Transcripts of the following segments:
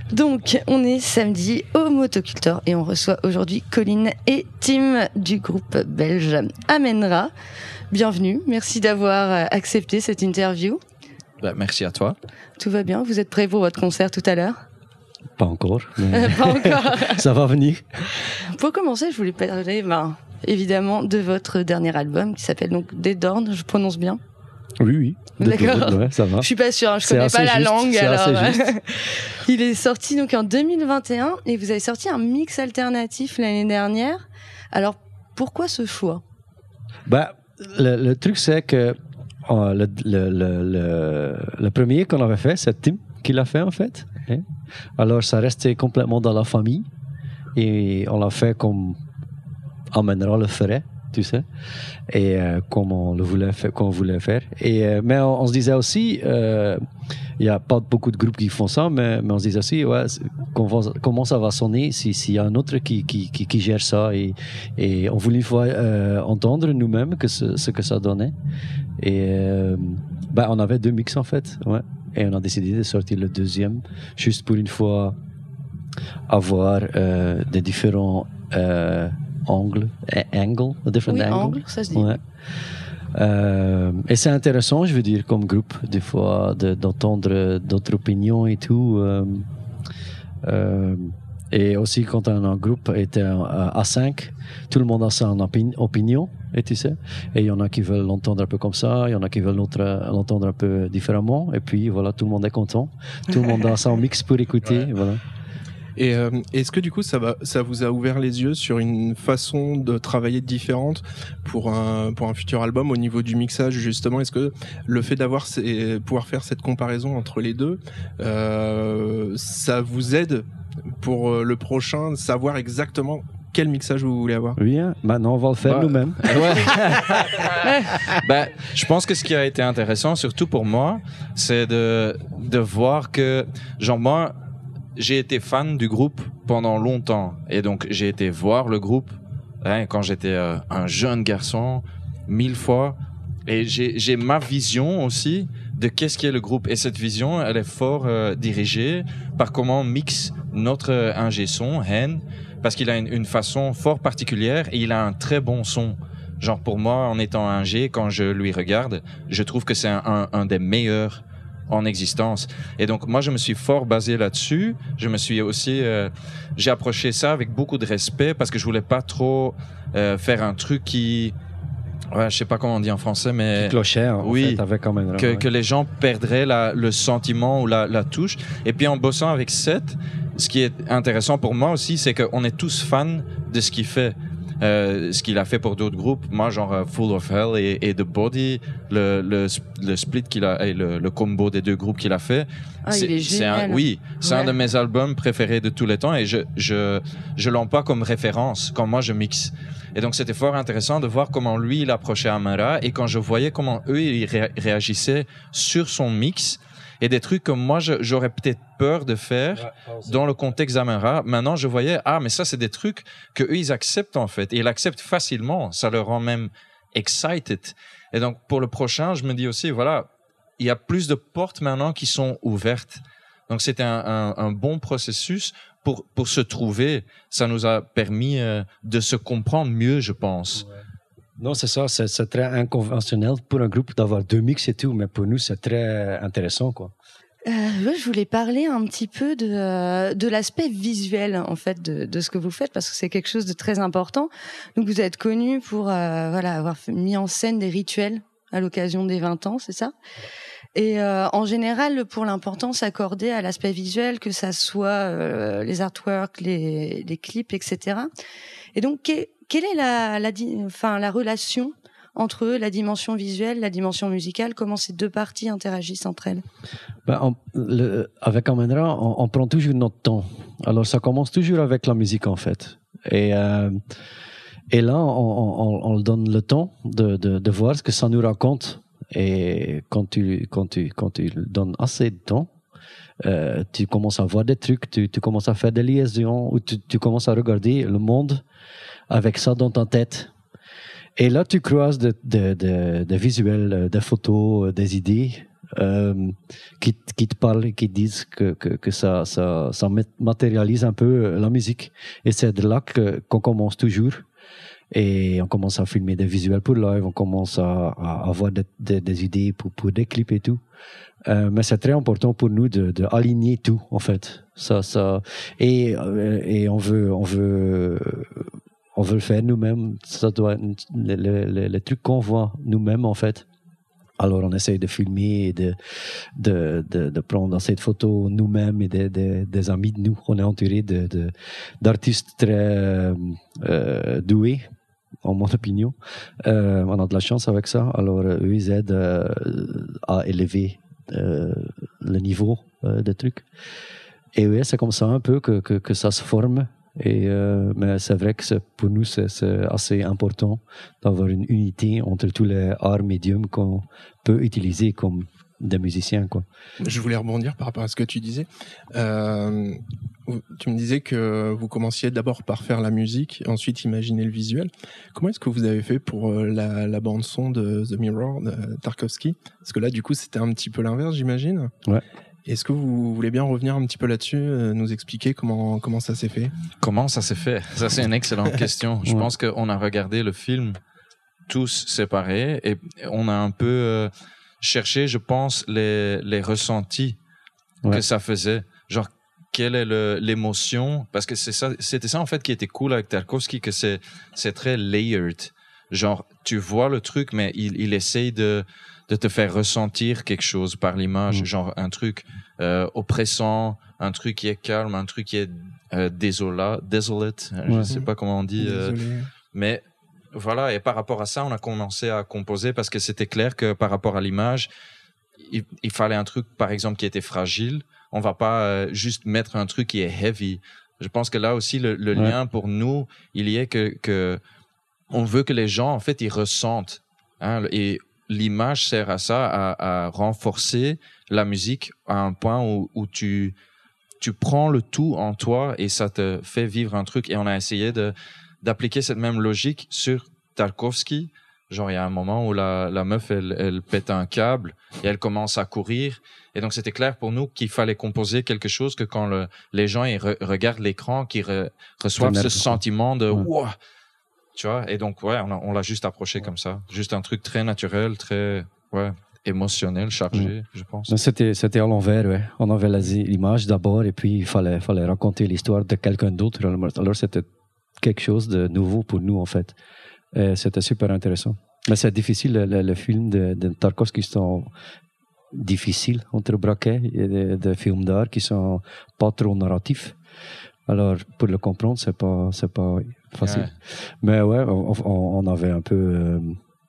Donc, on est samedi au Motocultor et on reçoit aujourd'hui Colin et Tim du groupe belge Amenra. Bienvenue, merci d'avoir accepté cette interview. Merci à toi. Tout va bien, vous êtes prêts pour votre concert tout à l'heure ? Pas encore. Mais Pas encore. Ça va venir. Pour commencer, je voulais parler évidemment de votre dernier album qui s'appelle donc Dead Dawn, je prononce bien ? Oui. D'accord. Ouais, ça va. Je suis pas sûre, je connais pas la langue. Alors. Il est sorti donc en 2021 et vous avez sorti un mix alternatif l'année dernière. Alors pourquoi ce choix ? Le truc c'est que le premier qu'on avait fait, c'est Tim qui l'a fait en fait. Hein? Alors ça restait complètement dans la famille et on l'a fait comme Amenra le ferait. Tu sais, et comme on voulait faire. Et mais on se disait aussi, il y a pas beaucoup de groupes qui font ça, mais on se disait aussi, ouais, comment ça va sonner s'il y a un autre qui gère ça, et on voulait une fois entendre nous-mêmes ce que ça donnait. Et on avait 2 mix en fait, ouais. Et on a décidé de sortir le deuxième, juste pour une fois avoir des différents different angles, ça se dit. Ouais. Et c'est intéressant, je veux dire, comme groupe, des fois, d'entendre d'autres opinions et tout. Et aussi, quand un groupe était à 5, tout le monde a sa opinion, et tu sais. Et il y en a qui veulent l'entendre un peu comme ça, il y en a qui veulent l'entendre un peu différemment. Et puis, voilà, tout le monde est content. Tout le monde a son mix pour écouter, ouais. Voilà. Et est-ce que du coup ça vous a ouvert les yeux sur une façon de travailler différente pour un futur album au niveau du mixage justement? Est-ce que le fait pouvoir faire cette comparaison entre les deux, ça vous aide pour le prochain, savoir exactement quel mixage vous voulez avoir? Oui, maintenant on va le faire nous-mêmes. Ouais. Je pense que ce qui a été intéressant, surtout pour moi, c'est de voir que, genre moi, j'ai été fan du groupe pendant longtemps et donc j'ai été voir le groupe quand j'étais un jeune garçon 1000 fois, et j'ai ma vision aussi de qu'est-ce qu'est le groupe, et cette vision elle est fort dirigée par comment on mixe notre ingé son Hen, parce qu'il a une façon fort particulière et il a un très bon son. Genre pour moi, en étant ingé, quand je lui regarde, je trouve que c'est un des meilleurs en existence. Et donc moi je me suis fort basé là-dessus. Je me suis aussi j'ai approché ça avec beaucoup de respect parce que je voulais pas trop faire un truc qui, je sais pas comment on dit en français, mais qui clochait en fait, avec quand même que les gens perdraient le sentiment ou la touche. Et puis en bossant avec Seth, ce qui est intéressant pour moi aussi, c'est qu'on est tous fans de ce qu'il fait. Ce qu'il a fait pour d'autres groupes, moi genre Full of Hell et The Body, le split qu'il a et le combo des deux groupes qu'il a fait, il est génial. C'est un de mes albums préférés de tous les temps, et je l'emploie comme référence quand moi je mixe. Et donc c'était fort intéressant de voir comment lui il approchait Amenra, et quand je voyais comment eux ils réagissaient sur son mix. Et des trucs que moi, j'aurais peut-être peur de faire dans le contexte d'Amenra. Maintenant, je voyais, mais ça, c'est des trucs que eux, ils acceptent, en fait. Et ils l'acceptent facilement. Ça leur rend même excited. Et donc, pour le prochain, je me dis aussi, voilà, il y a plus de portes maintenant qui sont ouvertes. Donc, c'était un bon processus pour se trouver. Ça nous a permis de se comprendre mieux, je pense. Ouais. Non, c'est ça, c'est très inconventionnel pour un groupe d'avoir 2 mix et tout, mais pour nous, c'est très intéressant, quoi. Je voulais parler un petit peu de l'aspect visuel, en fait, de ce que vous faites, parce que c'est quelque chose de très important. Donc, vous êtes connu pour avoir mis en scène des rituels à l'occasion des 20 ans, c'est ça ? Et en général, pour l'importance accordée à l'aspect visuel, que ça soit les artworks, les clips, etc. Et donc, quelle est la relation entre eux, la dimension visuelle, la dimension musicale? Comment ces deux parties interagissent entre elles? Avec Amenra, on prend toujours notre temps. Alors, ça commence toujours avec la musique, en fait. Et là, on donne le temps de voir ce que ça nous raconte. Et quand tu donnes assez de temps, tu commences à voir des trucs, tu commences à faire des liaisons, ou tu commences à regarder le monde avec ça dans ta tête. Et là, tu croises des visuels, des photos, des idées qui te parlent et qui disent que ça matérialise un peu la musique. Et c'est de là qu'on commence toujours. Et on commence à filmer des visuels pour live, on commence à avoir des idées pour des clips et tout. Mais c'est très important pour nous de aligner tout, en fait. Et on veut le faire nous-mêmes. Ça doit être les trucs qu'on voit nous-mêmes, en fait. Alors, on essaye de filmer et de prendre assez de photos nous-mêmes et des amis de nous. On est entouré d'artistes très doués, en mon opinion. On a de la chance avec ça. Alors, eux, ils aident à élever le niveau des trucs. Et oui, c'est comme ça un peu que ça se forme. Mais c'est vrai que pour nous, c'est assez important d'avoir une unité entre tous les arts médiums qu'on peut utiliser comme des musiciens, quoi. Je voulais rebondir par rapport à ce que tu disais. Tu me disais que vous commenciez d'abord par faire la musique, ensuite imaginer le visuel. Comment est-ce que vous avez fait pour la bande-son de The Mirror de Tarkovsky? Parce que là, du coup, c'était un petit peu l'inverse, j'imagine. Ouais. Est-ce que vous voulez bien revenir un petit peu là-dessus, nous expliquer comment ça s'est fait? Comment ça s'est fait? Ça, c'est une excellente question. Je pense qu'on a regardé le film tous séparés et on a un peu cherché, je pense, les ressentis que ça faisait. Genre, quelle est l'émotion? Parce que c'était ça, en fait, qui était cool avec Tarkovsky, que c'est très layered. Genre, tu vois le truc, mais il essaye de te faire ressentir quelque chose par l'image, genre un truc oppressant, un truc qui est calme, un truc qui est desolate, je sais pas comment on dit, mais voilà. Et par rapport à ça, on a commencé à composer parce que c'était clair que par rapport à l'image, il fallait un truc, par exemple, qui était fragile. On va pas juste mettre un truc qui est heavy. Je pense que là aussi, le lien pour nous, il y est que on veut que les gens, en fait, ils ressentent, hein, et l'image sert à ça, à renforcer la musique à un point où tu prends le tout en toi et ça te fait vivre un truc. Et on a essayé d'appliquer cette même logique sur Tarkovsky. Genre, il y a un moment où la meuf, elle pète un câble et elle commence à courir. Et donc, c'était clair pour nous qu'il fallait composer quelque chose que quand les gens ils regardent l'écran, qu'ils reçoivent ce sentiment de « wow ». Tu vois, et donc, ouais, on l'a juste approché comme ça. Juste un truc très naturel, très émotionnel, chargé, je pense. C'était à l'envers, ouais. On avait l'image d'abord et puis il fallait raconter l'histoire de quelqu'un d'autre. Alors, c'était quelque chose de nouveau pour nous, en fait. Et c'était super intéressant. Mais c'est difficile, les films de Tarkovsky sont difficiles entre braquets. Il y a des films d'art qui sont pas trop narratifs. Alors, pour le comprendre, c'est pas facile. Ouais. Mais ouais, on avait un peu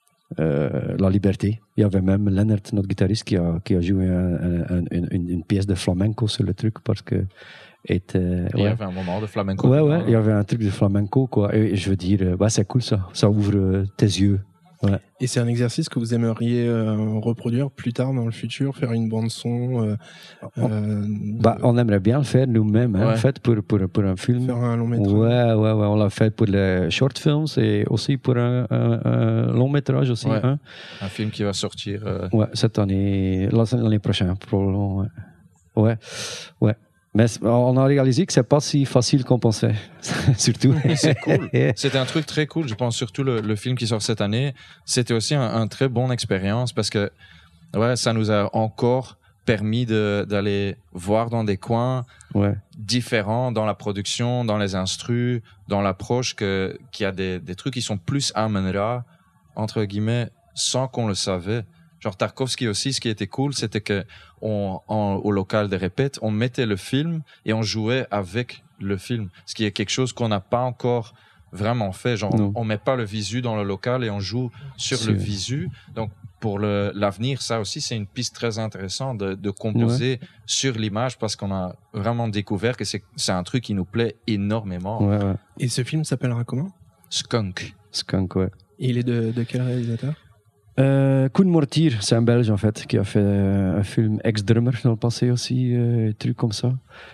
la liberté. Il y avait même Lennart, notre guitariste, qui a joué une pièce de flamenco sur le truc parce que il y avait un moment de flamenco. Ouais, il y avait un truc de flamenco, quoi. Et je veux dire, c'est cool ça. Ça ouvre tes yeux. Ouais. Et c'est un exercice que vous aimeriez reproduire plus tard dans le futur, faire une bande son. On aimerait bien le faire nous-mêmes, hein, en fait, pour un film. Faire un long métrage. Ouais, on l'a fait pour les short films et aussi pour un long métrage aussi. Ouais. Hein. Un film qui va sortir. Ouais, cette année, l'année prochaine, probablement. Ouais. Mais on a réalisé que c'est pas si facile qu'on pensait, surtout. C'est cool. C'était un truc très cool. Je pense surtout le film qui sort cette année. C'était aussi un très bonne expérience parce que ça nous a encore permis d'aller voir dans des coins différents dans la production, dans les instrus, dans l'approche qu'il y a des trucs qui sont plus Amen Ra, entre guillemets, sans qu'on le savait. Genre Tarkovsky aussi, ce qui était cool, c'était que au local de répète, on mettait le film et on jouait avec le film. Ce qui est quelque chose qu'on n'a pas encore vraiment fait. Genre, on met pas le visu dans le local et on joue sur le visu. Donc, pour l'avenir, ça aussi, c'est une piste très intéressante de composer sur l'image parce qu'on a vraiment découvert que c'est un truc qui nous plaît énormément. Ouais. Et ce film s'appellera comment? Skunk, ouais. Et il est de quel réalisateur? Koen Mortier, c'est un Belge en fait, qui a fait un film Ex-Drummer dans le passé aussi, un truc comme ça.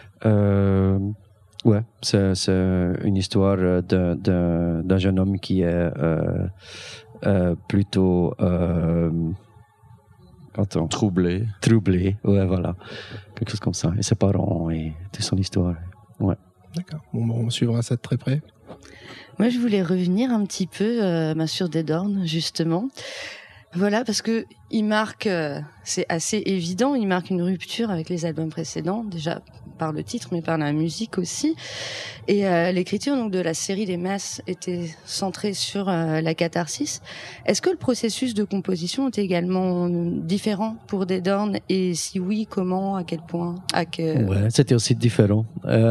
C'est une histoire d'un jeune homme qui est plutôt quand on Troublé. troublé, ouais, voilà, quelque chose comme ça. Et ses parents et toute son histoire. Ouais. D'accord. Bon, on suivra ça de très près. Moi, je voulais revenir un petit peu sur Dead Horn, justement. Voilà, parce que il marque, c'est assez évident, il marque une rupture avec les albums précédents, déjà par le titre, mais par la musique aussi. Et l'écriture donc de la série des Masses était centrée sur la catharsis. Est-ce que le processus de composition est également différent pour Dead Horn? Et si oui, comment, à quel point, Ouais, c'était aussi différent.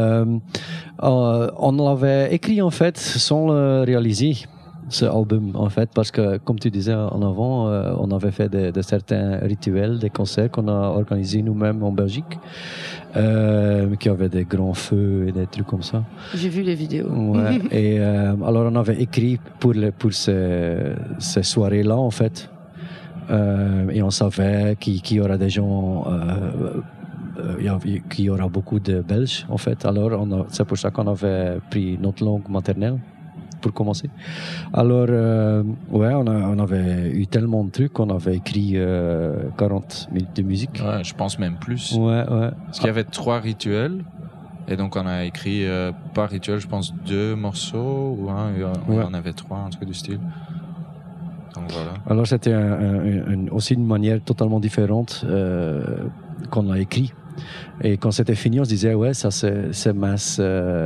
On l'avait écrit en fait sans le réaliser, ce album en fait, parce que comme tu disais en avant, on avait fait de certains rituels, des concerts qu'on a organisés nous-mêmes en Belgique, qui avaient des grands feux et des trucs comme ça. J'ai vu les vidéos. Ouais. Et alors on avait écrit pour ces soirées-là en fait. Et on savait qu'il y aura des gens, qu'il y aura beaucoup de Belges en fait. Alors c'est pour ça qu'on avait pris notre langue maternelle pour commencer. Alors ouais, on avait eu tellement de trucs qu'on avait écrit 40 minutes de musique. Ouais, je pense même plus. Ouais. Parce qu'il y avait 3 rituels. Et donc on a écrit par rituel, je pense 2 morceaux ou un. Il y en avait 3, un truc du style. Donc voilà. Alors c'était aussi une manière totalement différente qu'on a écrit. Et quand c'était fini, on se disait ouais, ça c'est Mass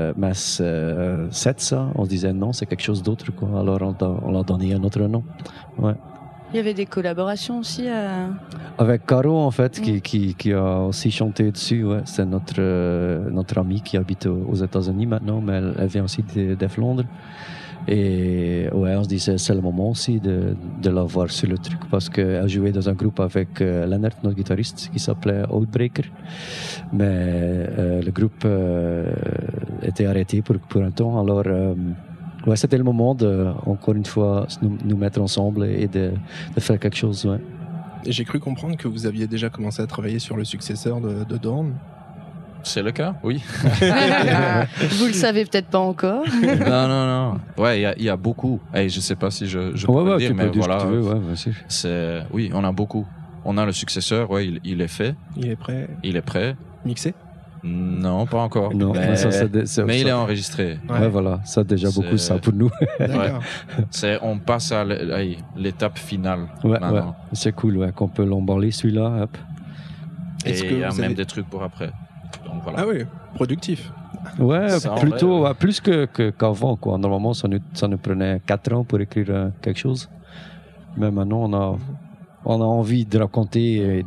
7 ça. On se disait non, c'est quelque chose d'autre quoi. Alors on l'a donné un autre nom. Ouais. Il y avait des collaborations aussi. Avec Caro en fait, qui a aussi chanté dessus. Ouais. C'est notre amie qui habite aux États-Unis maintenant, mais elle vient aussi de Flandre. Et ouais, on se disait c'est le moment aussi de la voir sur le truc parce qu'elle jouait dans un groupe avec Lennart, notre guitariste, qui s'appelait Outbreaker. Mais le groupe était arrêté pour un temps. Alors ouais, c'était le moment de, encore une fois, nous mettre ensemble et de faire quelque chose. Ouais. J'ai cru comprendre que vous aviez déjà commencé à travailler sur le successeur de Dorn. C'est le cas, oui. Vous le savez peut-être pas encore. Non. Ouais, il y a beaucoup. Et je sais pas si je peux le dire, mais voilà. Ce que tu veux, ouais, c'est, oui, on a beaucoup. On a le successeur, ouais, il est fait. Il est prêt. Il est prêt. Mixé? Non, pas encore. Non, mais il est enregistré. Ouais, voilà, ça déjà beaucoup ça pour nous. D'accord. On passe à l'étape finale. Ouais, maintenant. c'est cool, ouais, qu'on peut l'emballer celui-là. Hop. Et il y a même des trucs pour après. Donc, voilà. Ah oui, productif. Ouais, ça, plutôt, ouais, plus qu'avant, quoi. Normalement, ça nous prenait 4 ans pour écrire quelque chose. Mais maintenant, on a envie de raconter et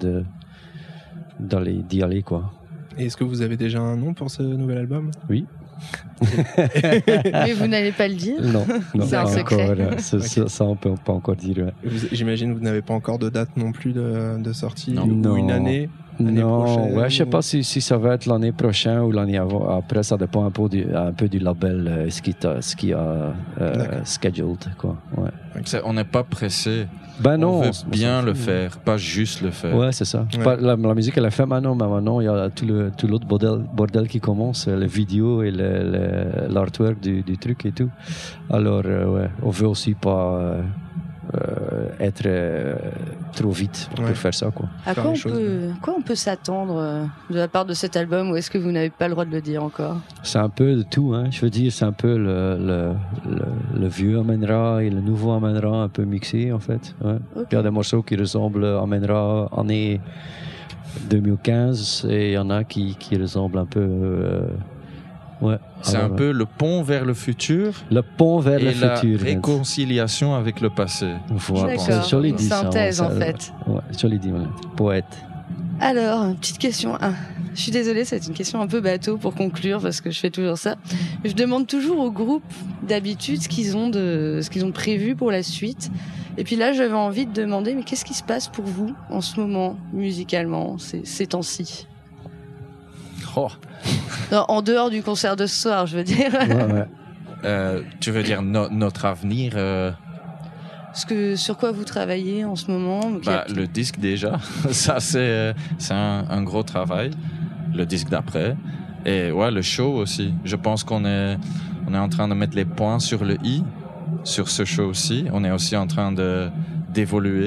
d'y aller, quoi. Et est-ce que vous avez déjà un nom pour ce nouvel album? Oui. Mais vous n'allez pas le dire? Non, c'est un secret. Ça, on peut pas encore dire. Ouais. J'imagine que vous n'avez pas encore de date non plus de sortie non. ou une année? Non, ouais, je sais pas si ça va être l'année prochaine ou l'année après. Ça dépend un peu du label, ce qui a scheduled, quoi. Ouais. On n'est pas pressé. Ben non, on veut bien le faire, pas juste le faire. Ouais, c'est ça. Ouais. La musique, elle est faite maintenant, mais maintenant, il y a tout l'autre bordel qui commence, les vidéos et l'artwork du truc et tout. Alors, ouais, on veut aussi pas être trop vite pour faire ça, quoi. À quoi on peut s'attendre de la part de cet album, ou est-ce que vous n'avez pas le droit de le dire encore? C'est un peu de tout, hein. Je veux dire, c'est un peu le vieux Amenra et le nouveau Amenra un peu mixé, en fait. Ouais. Okay. Il y a des morceaux qui ressemblent à Amenra année 2015 et il y en a qui ressemblent un peu... ouais. C'est un peu le pont vers le futur. Le pont vers le futur. Et la réconciliation avec le passé. Voilà. C'est joli dit ça. Synthèse, en fait. Ouais, joli dit, poète. Alors, petite question. Je suis désolée, c'est une question un peu bateau pour conclure, parce que je fais toujours ça. Je demande toujours au groupe, d'habitude, ce qu'ils ont prévu pour la suite. Et puis là, j'avais envie de demander, mais qu'est-ce qui se passe pour vous en ce moment, musicalement, ces temps-ci? Oh. Non, en dehors du concert de ce soir, je veux dire. Ouais. Tu veux dire notre avenir sur quoi vous travaillez en ce moment? Le disque déjà, ça c'est un gros travail. Le disque d'après. Et ouais, le show aussi. Je pense qu'on est en train de mettre les points sur le i, sur ce show aussi. On est aussi en train d'évoluer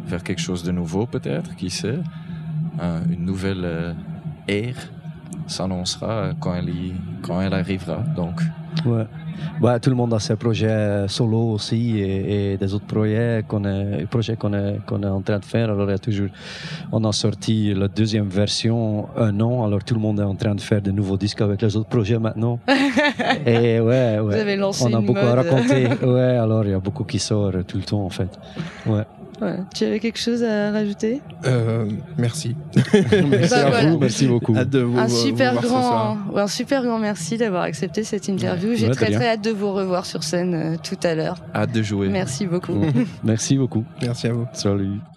vers quelque chose de nouveau peut-être, qui sait. Une nouvelle ère s'annoncera quand elle arrivera. Donc. Ouais. Bah, tout le monde a ses projets solo aussi et des autres projets qu'on est en train de faire. Alors, on a sorti la deuxième version un an. Alors, tout le monde est en train de faire de nouveaux disques avec les autres projets maintenant. Et ouais. Vous avez lancé on a une beaucoup mode. à raconter. Ouais, alors il y a beaucoup qui sort tout le temps en fait. Ouais. Ouais. Tu avais quelque chose à rajouter? Merci. Merci à voilà. vous, merci beaucoup. Hâte de vous, Un vous super voir ce soir. un super grand merci d'avoir accepté cette interview. J'ai Ouais, de très rien. très hâte de vous revoir sur scène tout à l'heure. Hâte de jouer. Merci beaucoup. Merci beaucoup. Merci à vous. Salut.